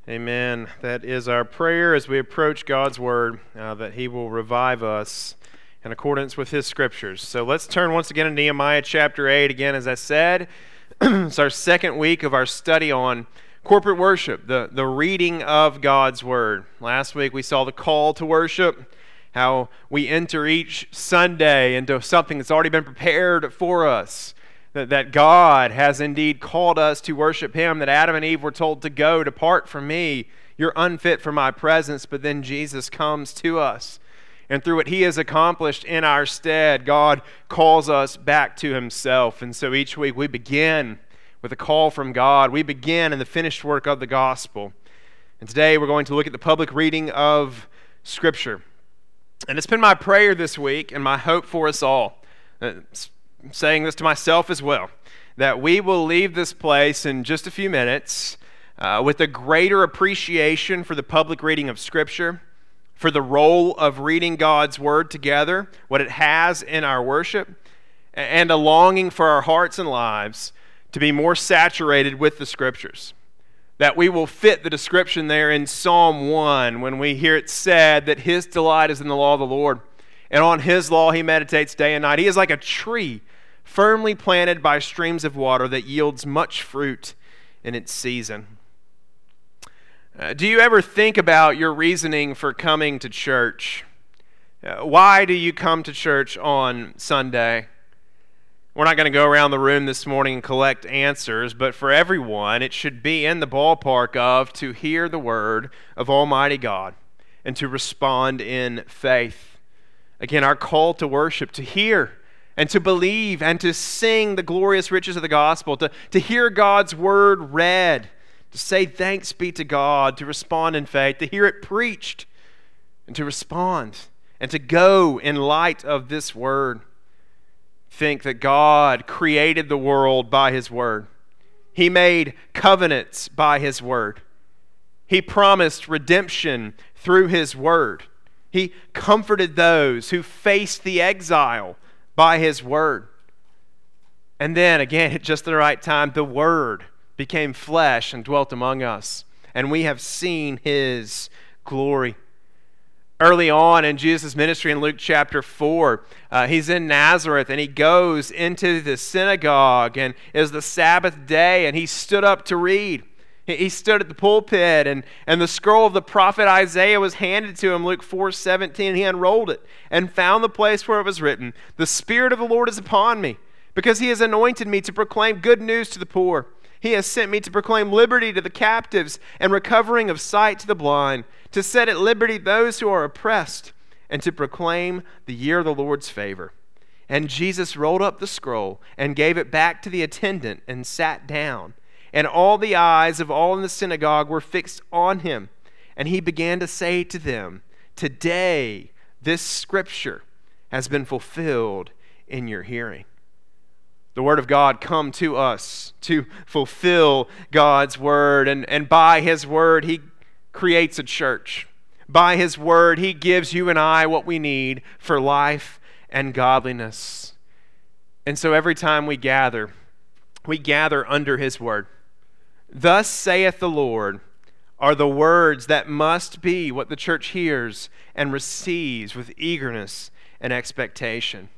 Amen. That is our prayer as we approach God's Word, that He will revive us in accordance with His Scriptures. So let's turn once again to Nehemiah chapter 8. Again, as I said, it's our second week of our study on corporate worship, the reading of God's Word. Last week we saw the call to worship, how we enter each Sunday into something that's already been prepared for us. That God has indeed called us to worship Him, that Adam and Eve were told to go, depart from me, you're unfit for my presence, but then Jesus comes to us. And through what He has accomplished in our stead, God calls us back to Himself. And so each week we begin with a call from God. We begin in the finished work of the gospel. And today we're going to look at the public reading of Scripture. And it's been my prayer this week and my hope for us all, I'm saying this to myself as well, that we will leave this place in just a few minutes with a greater appreciation for the public reading of Scripture, for the role of reading God's Word together, what it has in our worship, and a longing for our hearts and lives to be more saturated with the Scriptures. That we will fit the description there in Psalm 1 when we hear it said that His delight is in the law of the Lord, and on His law He meditates day and night. He is like a tree firmly planted by streams of water that yields much fruit in its season. Do you ever think about your reasoning for coming to church? Why do you come to church on Sunday? We're not going to go around the room this morning and collect answers, but for everyone, it should be in the ballpark of to hear the word of Almighty God and to respond in faith. Again, our call to worship, to hear and to believe and to sing the glorious riches of the gospel, to hear God's word read, to say thanks be to God, to respond in faith, to hear it preached and to respond, and to go in light of this word. Think that God created the world by His word. He made covenants by His word. He promised redemption through His word. He comforted those who faced the exile by His word. And then again, at just the right time, the Word became flesh and dwelt among us, and we have seen His glory. Early on in Jesus' ministry in Luke chapter 4, He's in Nazareth, and He goes into the synagogue, and it was the Sabbath day, and He stood up to read. He stood at the pulpit, and the scroll of the prophet Isaiah was handed to Him, Luke 4:17. He unrolled it and found the place where it was written, "The Spirit of the Lord is upon me, because He has anointed me to proclaim good news to the poor. He has sent me to proclaim liberty to the captives and recovering of sight to the blind, to set at liberty those who are oppressed, and to proclaim the year of the Lord's favor." And Jesus rolled up the scroll and gave it back to the attendant and sat down. And all the eyes of all in the synagogue were fixed on Him. And He began to say to them, "Today this Scripture has been fulfilled in your hearing." The Word of God come to us to fulfill God's Word. And by His Word, He creates a church. By His Word, He gives you and I what we need for life and godliness. And so every time we gather under His Word. "Thus saith the Lord" are the words that must be what the church hears and receives with eagerness and expectation.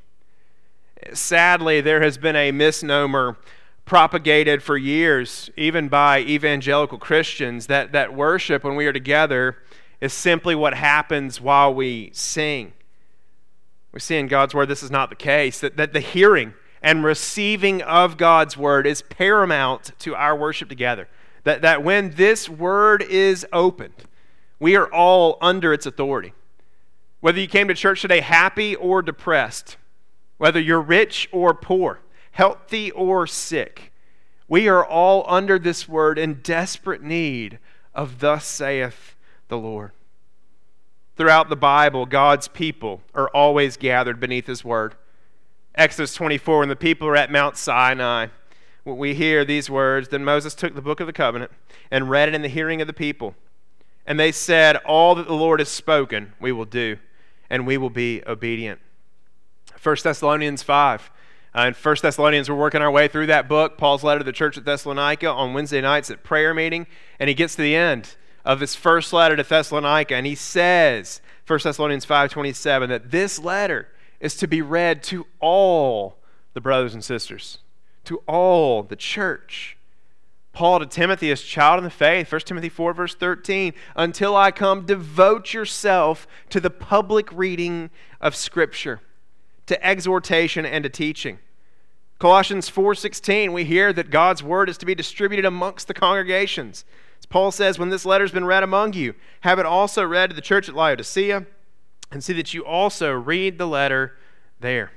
Sadly, there has been a misnomer propagated for years, even by evangelical Christians, that worship when we are together is simply what happens while we sing. We see in God's Word this is not the case, that the hearing and receiving of God's Word is paramount to our worship together. That when this Word is opened, we are all under its authority. Whether you came to church today happy or depressed, whether you're rich or poor, healthy or sick, we are all under this Word in desperate need of "Thus saith the Lord." Throughout the Bible, God's people are always gathered beneath His Word. Exodus 24, when the people are at Mount Sinai, we hear these words, "Then Moses took the book of the covenant and read it in the hearing of the people. And they said, 'All that the Lord has spoken, we will do, and we will be obedient.'" 1 Thessalonians 5. In 1 Thessalonians, we're working our way through that book, Paul's letter to the church at Thessalonica on Wednesday nights at prayer meeting, and he gets to the end of his first letter to Thessalonica, and he says, 1 Thessalonians 5:27, that this letter is to be read to all the brothers and sisters, to all the church. Paul to Timothy, as child in the faith, 1 Timothy 4, verse 13, until I come, devote yourself to the public reading of Scripture, to exhortation and to teaching. Colossians 4:16, we hear that God's word is to be distributed amongst the congregations. As Paul says, when this letter has been read among you, have it also read to the church at Laodicea, and see that you also read the letter there.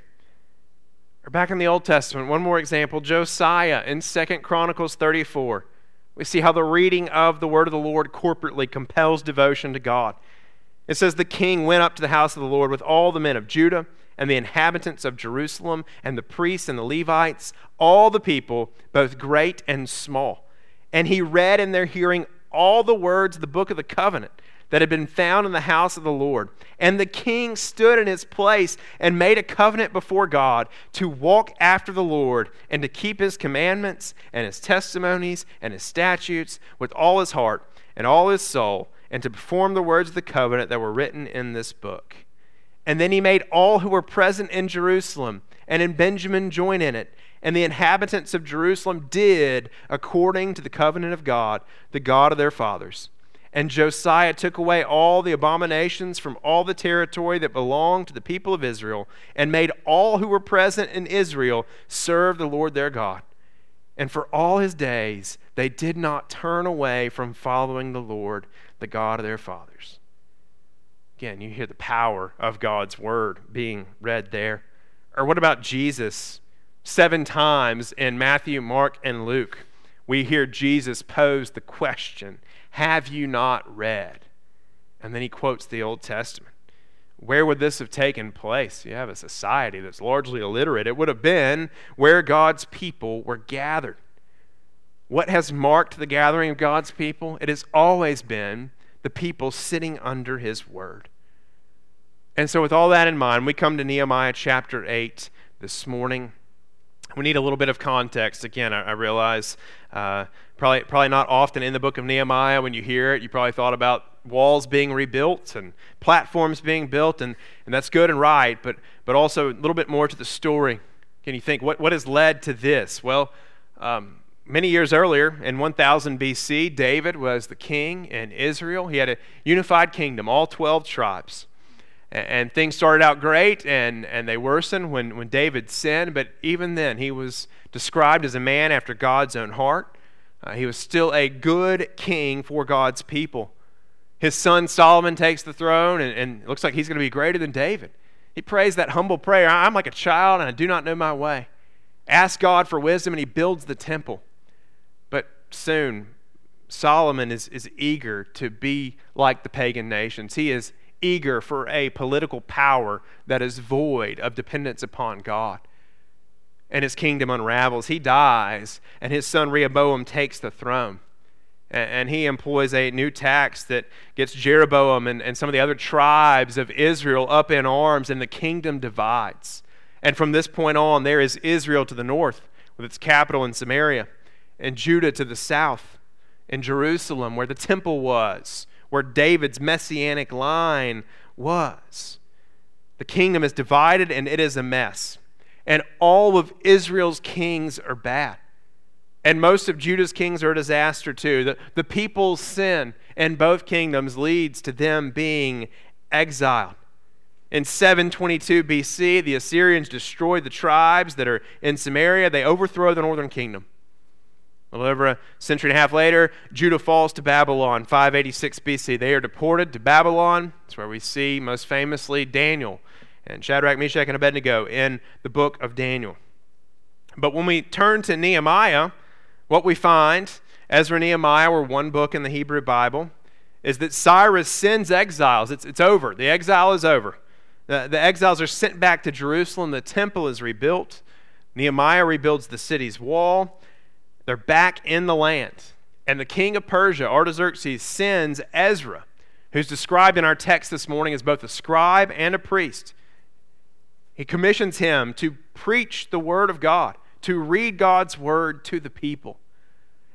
Or back in the Old Testament, one more example, Josiah in 2 Chronicles 34. We see how the reading of the word of the Lord corporately compels devotion to God. It says, the king went up to the house of the Lord with all the men of Judah and the inhabitants of Jerusalem and the priests and the Levites, all the people, both great and small. And he read in their hearing all the words of the book of the covenant that had been found in the house of the Lord. And the king stood in his place and made a covenant before God to walk after the Lord and to keep his commandments and his testimonies and his statutes with all his heart and all his soul, and to perform the words of the covenant that were written in this book. And then he made all who were present in Jerusalem and in Benjamin join in it. And the inhabitants of Jerusalem did according to the covenant of God, the God of their fathers. And Josiah took away all the abominations from all the territory that belonged to the people of Israel, and made all who were present in Israel serve the Lord their God. And for all his days they did not turn away from following the Lord, the God of their fathers. Again, you hear the power of God's word being read there. Or what about Jesus? 7 times in Matthew, Mark, and Luke, we hear Jesus pose the question, have you not read? And then he quotes the Old Testament. Where would this have taken place? You have a society that's largely illiterate. It would have been where God's people were gathered. What has marked the gathering of God's people? It has always been the people sitting under his word. And so with all that in mind, we come to Nehemiah chapter 8 this morning. We need a little bit of context. Again, I realize probably not often in the book of Nehemiah when you hear it, you probably thought about walls being rebuilt and platforms being built, and that's good and right, but also a little bit more to the story. Can you think, what has led to this? Well, many years earlier, in 1000 BC, David was the king in Israel. He had a unified kingdom, all 12 tribes. And things started out great, and they worsened when David sinned, but even then he was described as a man after God's own heart. He was still a good king for God's people. His son Solomon takes the throne, and it looks like he's going to be greater than David. He prays that humble prayer, I'm like a child and I do not know my way. Ask God for wisdom, and he builds the temple. But soon, Solomon is eager to be like the pagan nations. He is eager for a political power that is void of dependence upon God. And his kingdom unravels. He dies, and his son Rehoboam takes the throne. And he employs a new tax that gets Jeroboam and some of the other tribes of Israel up in arms, and the kingdom divides. And from this point on, there is Israel to the north, with its capital in Samaria, and Judah to the south, and Jerusalem, where the temple was, where David's messianic line was. The kingdom is divided, and it is a mess. And all of Israel's kings are bad. And most of Judah's kings are a disaster too. The people's sin in both kingdoms leads to them being exiled. In 722 BC, the Assyrians destroy the tribes that are in Samaria. They overthrow the northern kingdom. A little over a century and a half later, Judah falls to Babylon, 586 BC. They are deported to Babylon. That's where we see, most famously, Daniel and Shadrach, Meshach, and Abednego in the book of Daniel. But when we turn to Nehemiah, what we find, Ezra and Nehemiah were one book in the Hebrew Bible, is that Cyrus sends exiles. It's over. The exile is over. The exiles are sent back to Jerusalem. The temple is rebuilt. Nehemiah rebuilds the city's wall. They're back in the land. And the king of Persia, Artaxerxes, sends Ezra, who's described in our text this morning as both a scribe and a priest. He commissions him to preach the word of God, to read God's word to the people.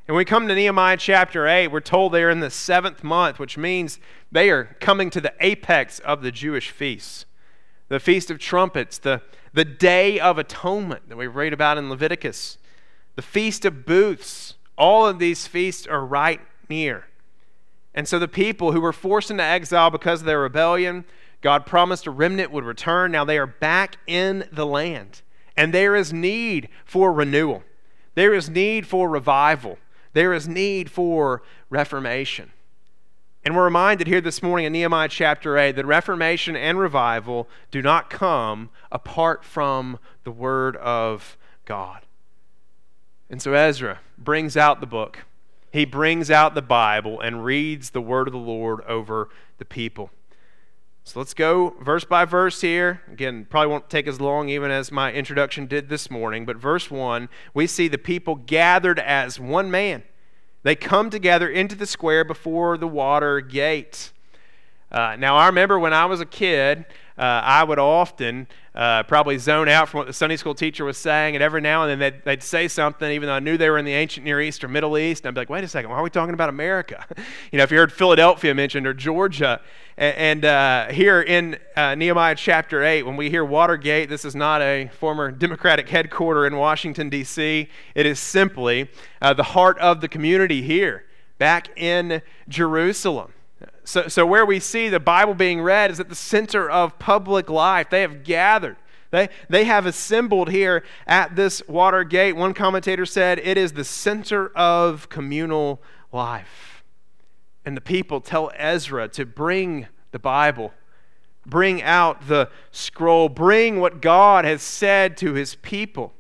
And when we come to Nehemiah chapter 8, we're told they're in the 7th month, which means they are coming to the apex of the Jewish feasts. The Feast of Trumpets, the Day of Atonement that we read about in Leviticus, the Feast of Booths. All of these feasts are right near. And so the people who were forced into exile because of their rebellion, God promised a remnant would return. Now they are back in the land. And there is need for renewal. There is need for revival. There is need for reformation. And we're reminded here this morning in Nehemiah chapter 8 that reformation and revival do not come apart from the Word of God. And so Ezra brings out the book. He brings out the Bible and reads the Word of the Lord over the people. So let's go verse by verse here. Again, probably won't take as long even as my introduction did this morning. But verse 1, we see the people gathered as one man. They come together into the square before the water gate. Now, I remember when I was a kid, I would often probably zone out from what the Sunday school teacher was saying, and every now and then they'd say something, even though I knew they were in the ancient Near East or Middle East, and I'd be like, wait a second, why are we talking about America? If you heard Philadelphia mentioned or Georgia, and here in Nehemiah chapter 8, when we hear Watergate, this is not a former Democratic headquarters in Washington, D.C. It is simply the heart of the community here, back in Jerusalem. So where we see the Bible being read is at the center of public life. They have gathered. They have assembled here at this water gate. One commentator said it is the center of communal life. And the people tell Ezra to bring the Bible, bring out the scroll, bring what God has said to his people.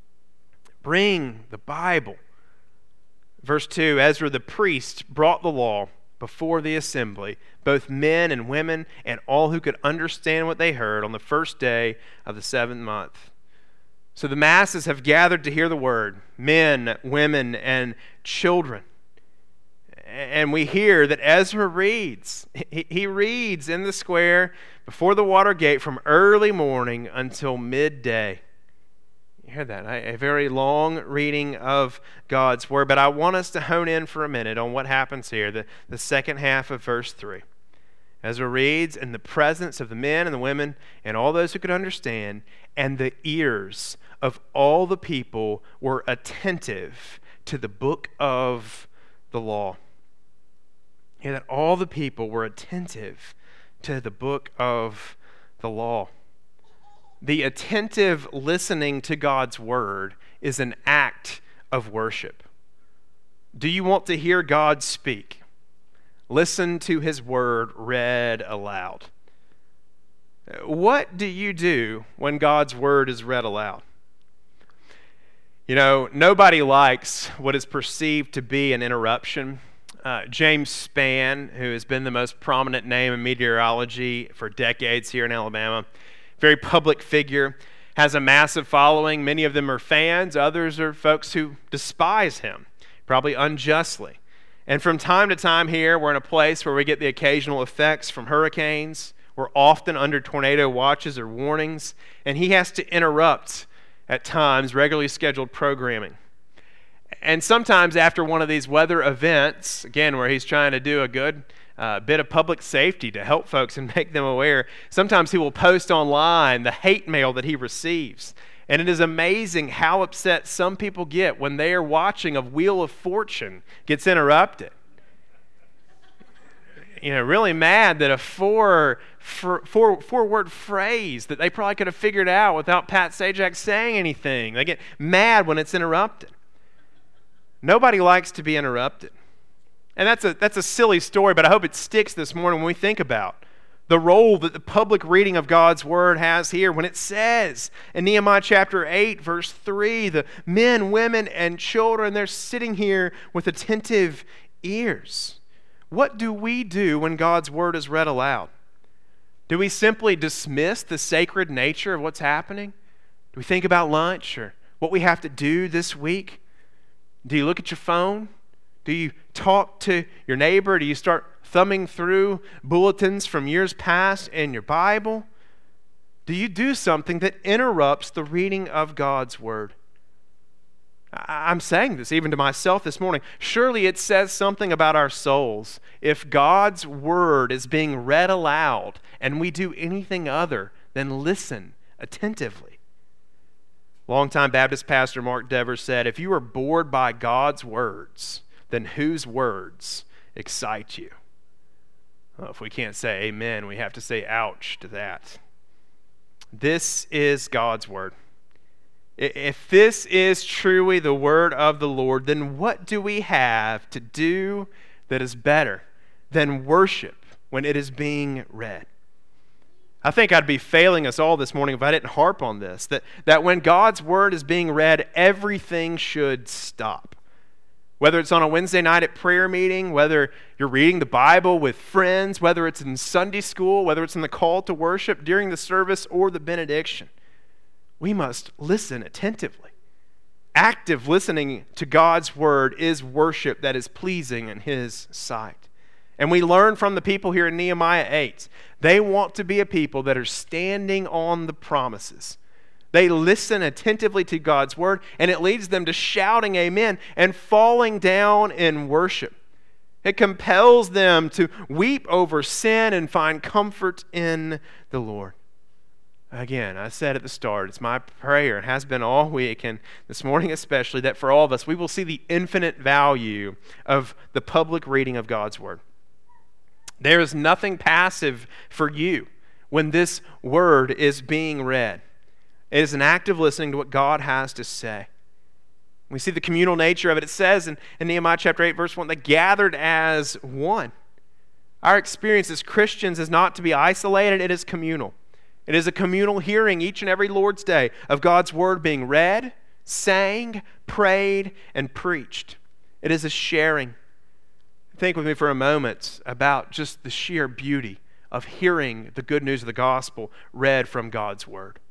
Bring the Bible. Verse 2, Ezra the priest brought the law before the assembly, both men and women, and all who could understand what they heard on the first day of the 7th month. So the masses have gathered to hear the word, men, women, and children. And we hear that Ezra reads. He reads in the square before the water gate from early morning until midday. You hear that? A very long reading of God's Word. But I want us to hone in for a minute on what happens here, the second half of verse 3. Ezra reads, in the presence of the men and the women and all those who could understand, and the ears of all the people were attentive to the book of the law. Hear that? All the people were attentive to the book of the law. The attentive listening to God's word is an act of worship. Do you want to hear God speak? Listen to his word read aloud. What do you do when God's word is read aloud? Nobody likes what is perceived to be an interruption. James Spann, who has been the most prominent name in meteorology for decades here in Alabama, very public figure, has a massive following. Many of them are fans. Others are folks who despise him, probably unjustly. And from time to time here, we're in a place where we get the occasional effects from hurricanes. We're often under tornado watches or warnings, and he has to interrupt, at times, regularly scheduled programming. And sometimes after one of these weather events, again, where he's trying to do a good bit of public safety to help folks and make them aware, sometimes he will post online the hate mail that he receives. And it is amazing how upset some people get when they are watching a Wheel of Fortune gets interrupted. Really mad that a four-word phrase that they probably could have figured out without Pat Sajak saying anything. They get mad when it's interrupted. Nobody likes to be interrupted. And that's a silly story, but I hope it sticks this morning when we think about the role that the public reading of God's Word has here. When it says in Nehemiah chapter 8, verse 3, the men, women, and children, they're sitting here with attentive ears. What do we do when God's Word is read aloud? Do we simply dismiss the sacred nature of what's happening? Do we think about lunch or what we have to do this week? Do you look at your phone? Do you talk to your neighbor? Do you start thumbing through bulletins from years past in your Bible? Do you do something that interrupts the reading of God's Word? I'm saying this even to myself this morning. Surely it says something about our souls if God's word is being read aloud and we do anything other than listen attentively. Longtime Baptist pastor Mark Devers said, if you are bored by God's words, then whose words excite you? Well, if we can't say amen, we have to say ouch to that. This is God's word. If this is truly the word of the Lord, then what do we have to do that is better than worship when it is being read? I think I'd be failing us all this morning if I didn't harp on this, that when God's word is being read, everything should stop. Whether it's on a Wednesday night at prayer meeting, whether you're reading the Bible with friends, whether it's in Sunday school, whether it's in the call to worship during the service or the benediction, we must listen attentively. Active listening to God's word is worship that is pleasing in His sight. And we learn from the people here in Nehemiah 8. They want to be a people that are standing on the promises. They listen attentively to God's word, and it leads them to shouting amen and falling down in worship. It compels them to weep over sin and find comfort in the Lord. Again, I said at the start, it's my prayer, and has been all week, and this morning especially, that for all of us, we will see the infinite value of the public reading of God's word. There is nothing passive for you when this word is being read. It is an active listening to what God has to say. We see the communal nature of it. It says in Nehemiah chapter 8, verse 1, they gathered as one. Our experience as Christians is not to be isolated, it is communal. It is a communal hearing each and every Lord's Day of God's word being read, sang, prayed, and preached. It is a sharing. Think with me for a moment about just the sheer beauty of hearing the good news of the gospel read from God's word.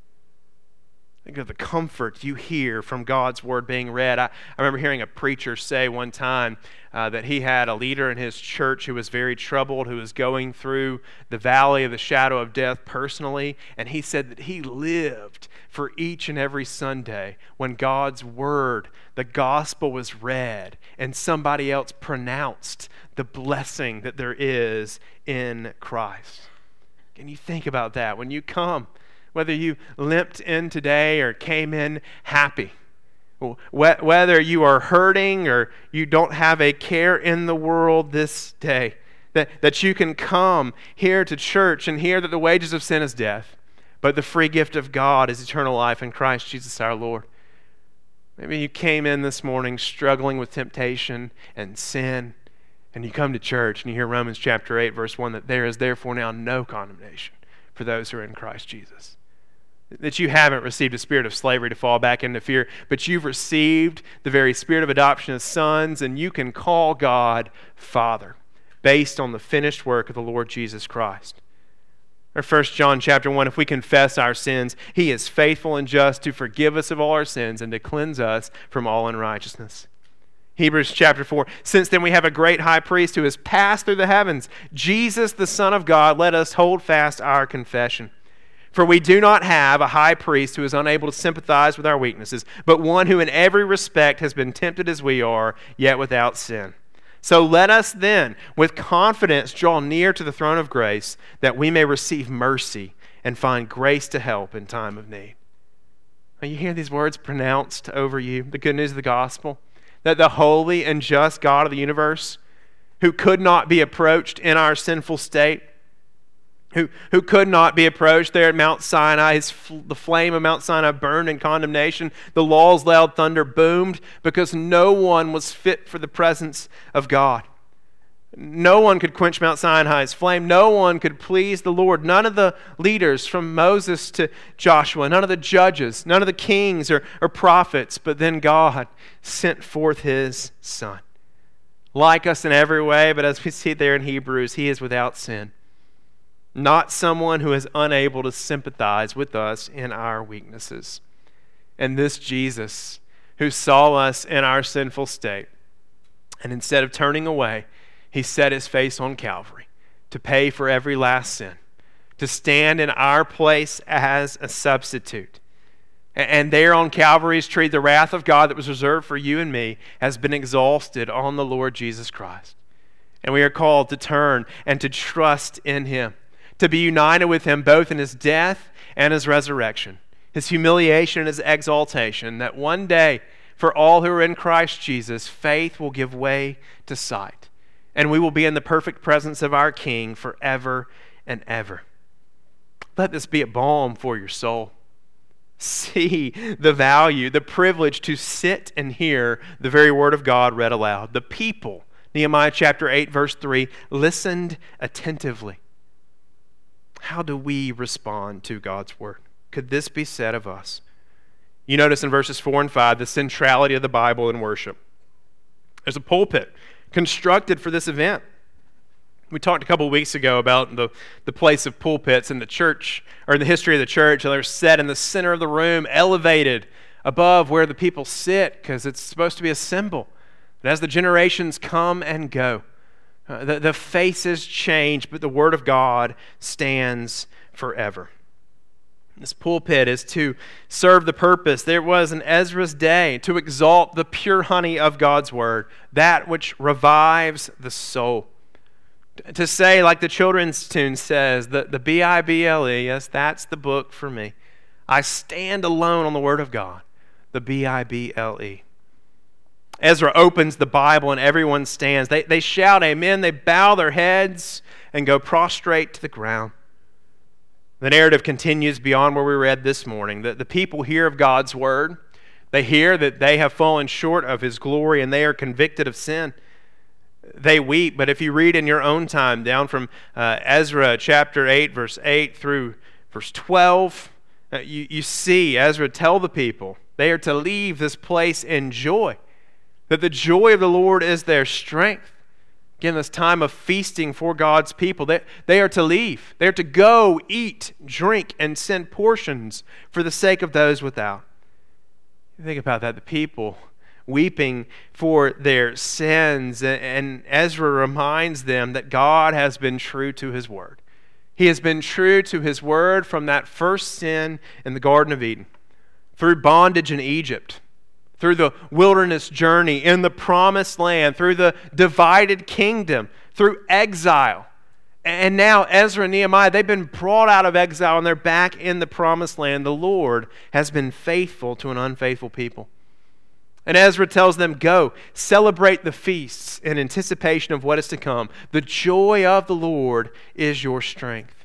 Think of the comfort you hear from God's word being read. I remember hearing a preacher say one time that he had a leader in his church who was very troubled, who was going through the valley of the shadow of death personally, and he said that he lived for each and every Sunday when God's word, the gospel, was read and somebody else pronounced the blessing that there is in Christ. Can you think about that when you come? Whether you limped in today or came in happy, whether you are hurting or you don't have a care in the world this day, that you can come here to church and hear that the wages of sin is death, but the free gift of God is eternal life in Christ Jesus our Lord. Maybe you came in this morning struggling with temptation and sin, and you come to church and you hear Romans chapter 8, verse 1, that there is therefore now no condemnation for those who are in Christ Jesus. That you haven't received a spirit of slavery to fall back into fear, but you've received the very spirit of adoption as sons, and you can call God Father based on the finished work of the Lord Jesus Christ. Or 1 John chapter 1, if we confess our sins, He is faithful and just to forgive us of all our sins and to cleanse us from all unrighteousness. Hebrews chapter 4, since then we have a great high priest who has passed through the heavens, Jesus the Son of God, let us hold fast our confession. For we do not have a high priest who is unable to sympathize with our weaknesses, but one who in every respect has been tempted as we are, yet without sin. So let us then, with confidence, draw near to the throne of grace, that we may receive mercy and find grace to help in time of need. Now you hear these words pronounced over you, the good news of the gospel, that the holy and just God of the universe, who could not be approached in our sinful state, who could not be approached there at Mount Sinai. The flame of Mount Sinai burned in condemnation. The law's loud thunder boomed because no one was fit for the presence of God. No one could quench Mount Sinai's flame. No one could please the Lord. None of the leaders from Moses to Joshua, none of the judges, none of the kings or prophets, but then God sent forth His Son. Like us in every way, but as we see there in Hebrews, He is without sin. Not someone who is unable to sympathize with us in our weaknesses. And this Jesus, who saw us in our sinful state, and instead of turning away, He set His face on Calvary to pay for every last sin, to stand in our place as a substitute. And there on Calvary's tree, the wrath of God that was reserved for you and me has been exhausted on the Lord Jesus Christ. And we are called to turn and to trust in Him, to be united with Him both in His death and His resurrection, His humiliation and His exaltation, that one day, for all who are in Christ Jesus, faith will give way to sight, and we will be in the perfect presence of our King forever and ever. Let this be a balm for your soul. See the value, the privilege to sit and hear the very word of God read aloud. The people, Nehemiah chapter 8, verse 3, listened attentively. How do we respond to God's word? Could this be said of us? You notice in verses 4 and 5 the centrality of the Bible in worship. There's a pulpit constructed for this event. We talked a couple of weeks ago about the place of pulpits in the church, or in the history of the church. They're set in the center of the room, elevated above where the people sit, because it's supposed to be a symbol that as the generations come and go, the faces change, but the Word of God stands forever. This pulpit is to serve the purpose. There was in Ezra's day to exalt the pure honey of God's Word, that which revives the soul. To say, like the children's tune says, the B-I-B-L-E, yes, that's the book for me. I stand alone on the Word of God, the B-I-B-L-E. Ezra opens the Bible and everyone stands. They shout amen, they bow their heads and go prostrate to the ground. The narrative continues beyond where we read this morning. The people hear of God's Word. They hear that they have fallen short of His glory and they are convicted of sin. They weep, but if you read in your own time, down from Ezra chapter 8, verse 8 through verse 12, you see Ezra tell the people they are to leave this place in joy, that the joy of the Lord is their strength. Again, this time of feasting for God's people, they are to leave. They are to go, eat, drink, and send portions for the sake of those without. Think about that, the people weeping for their sins, and Ezra reminds them that God has been true to His Word. He has been true to His Word from that first sin in the Garden of Eden, through bondage in Egypt, through the wilderness journey in the Promised Land, through the divided kingdom, through exile. And now Ezra and Nehemiah, they've been brought out of exile and they're back in the Promised Land. The Lord has been faithful to an unfaithful people. And Ezra tells them, go, celebrate the feasts in anticipation of what is to come. The joy of the Lord is your strength.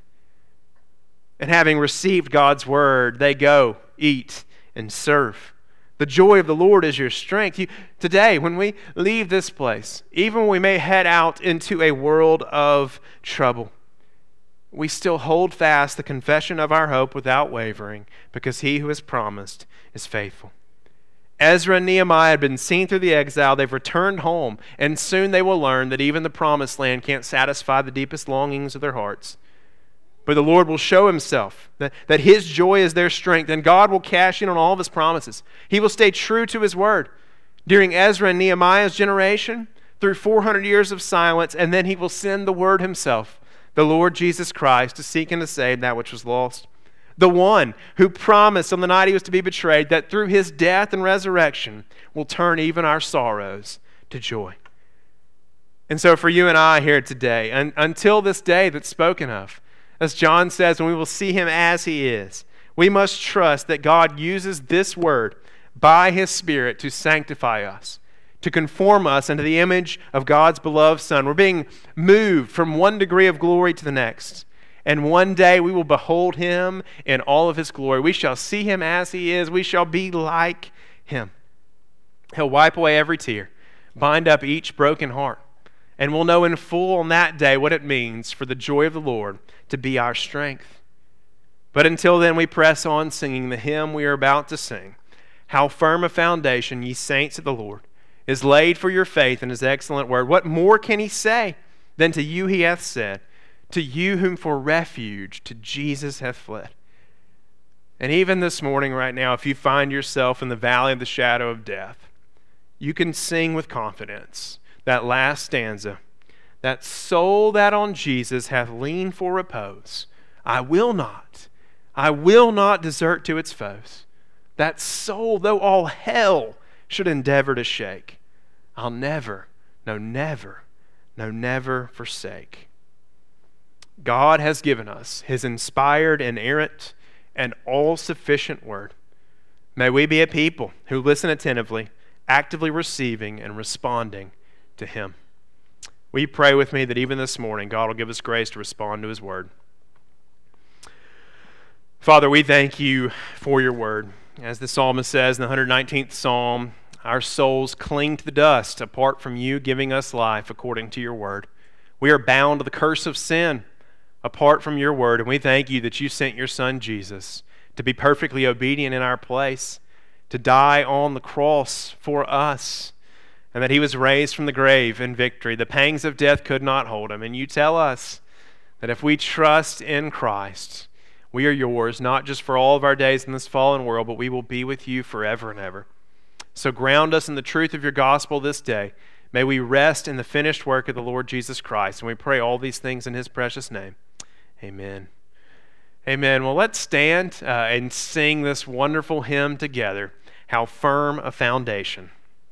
And having received God's word, they go, eat, and serve. The joy of the Lord is your strength. Today, when we leave this place, even when we may head out into a world of trouble, we still hold fast the confession of our hope without wavering, because He who has promised is faithful. Ezra and Nehemiah had been seen through the exile. They've returned home, and soon they will learn that even the Promised Land can't satisfy the deepest longings of their hearts. But the Lord will show Himself, that His joy is their strength, and God will cash in on all of His promises. He will stay true to His word during Ezra and Nehemiah's generation, through 400 years of silence, and then He will send the Word Himself, the Lord Jesus Christ, to seek and to save that which was lost. The one who promised on the night He was to be betrayed that through His death and resurrection will turn even our sorrows to joy. And so for you and I here today, until this day that's spoken of, as John says, and we will see Him as He is, we must trust that God uses this word by His Spirit to sanctify us, to conform us into the image of God's beloved Son. We're being moved from one degree of glory to the next. And one day we will behold Him in all of His glory. We shall see Him as He is. We shall be like Him. He'll wipe away every tear, bind up each broken heart, and we'll know in full on that day what it means for the joy of the Lord to be our strength. But until then, we press on singing the hymn we are about to sing. How firm a foundation, ye saints of the Lord, is laid for your faith in His excellent word. What more can He say than to you He hath said, to you whom for refuge to Jesus hath fled? And even this morning right now, if you find yourself in the valley of the shadow of death, you can sing with confidence that last stanza, that soul that on Jesus hath leaned for repose, I will not desert to its foes. that soul, though all hell should endeavor to shake, I'll never, no never, no never forsake. God has given us His inspired, inerrant, and all-sufficient word. May we be a people who listen attentively, actively receiving and responding to Him. Will you pray with me that even this morning God will give us grace to respond to His word? Father, we thank You for Your word. As the psalmist says in the 119th Psalm, our souls cling to the dust apart from You giving us life according to Your word. We are bound to the curse of sin apart from Your word, and we thank You that You sent Your Son Jesus to be perfectly obedient in our place, to die on the cross for us, and that He was raised from the grave in victory. The pangs of death could not hold Him. And You tell us that if we trust in Christ, we are Yours, not just for all of our days in this fallen world, but we will be with You forever and ever. So ground us in the truth of Your gospel this day. May we rest in the finished work of the Lord Jesus Christ. And we pray all these things in His precious name. Amen. Amen. Well, let's stand and sing this wonderful hymn together, How Firm a Foundation.